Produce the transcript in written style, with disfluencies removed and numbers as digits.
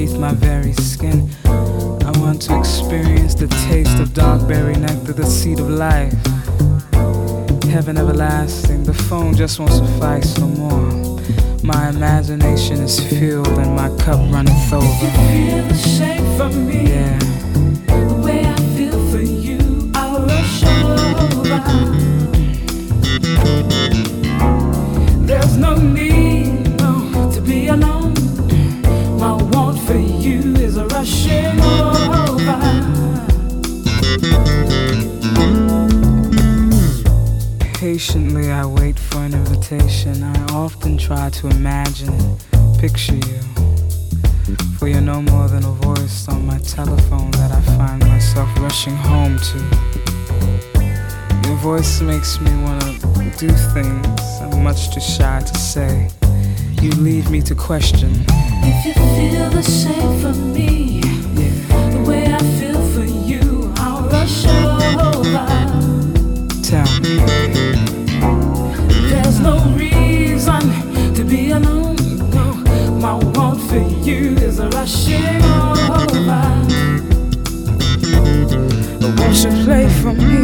beneath my very skin. I want to experience the taste of dark berry nectar, the seed of life. Heaven everlasting, the phone just won't suffice no more. My imagination is filled and my cup runneth over. If you feel the same for me, yeah, the way I feel for you, I'll rush over. There's no need, no, to be alone. My want for you is a rushing over. patiently I wait for an invitation. I often try to imagine and picture you, for you're no more than a voice on my telephone that I find myself rushing home to. Your voice makes me wanna do things I'm much too shy to say. You leave me to question. If you feel the same for me, yeah, the way I feel for you, I'll rush over. Tell me. There's no reason to be alone, no. My want for you is a rushing over. Won't you play for me?